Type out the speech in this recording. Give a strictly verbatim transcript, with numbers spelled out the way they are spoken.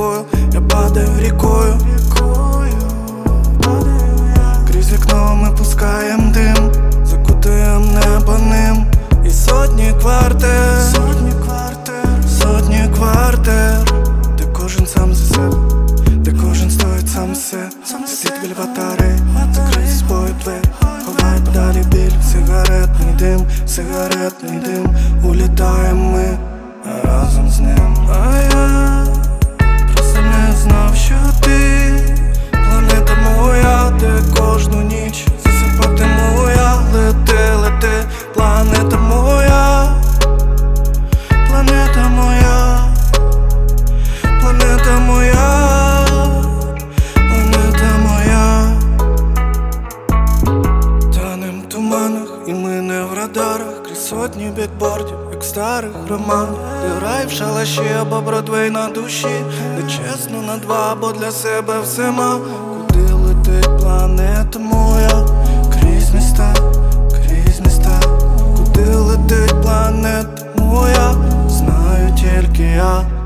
тобою, я падаю рікою. Крізь вікно ми пускаєм дим, закутуєм небо ним. І сотні квартир, сотні квартир, сотні квартир, де кожен сам за себе, де кожен стоїть сам все. Світ біль батарей, закрий за собою двері, ховай подалі біль. Сигаретний дим, сигаретний дим, улітаємо ми разом з ним. А я просто не знав, що ти планета моя, де кожну ніч засипатиму я. Лети, лети, планета моя, планета моя, планета моя, планета моя. Танем в туманах, і ми не в радарах, крізь сотні бікбордів, як в старих романах, де рай в шалаші або Бродвей на душі, де чесно на два, бо для себе все мав. Куди летить планета моя? Крізь міста, крізь міста. Куди летить планета моя? Знаю тільки я.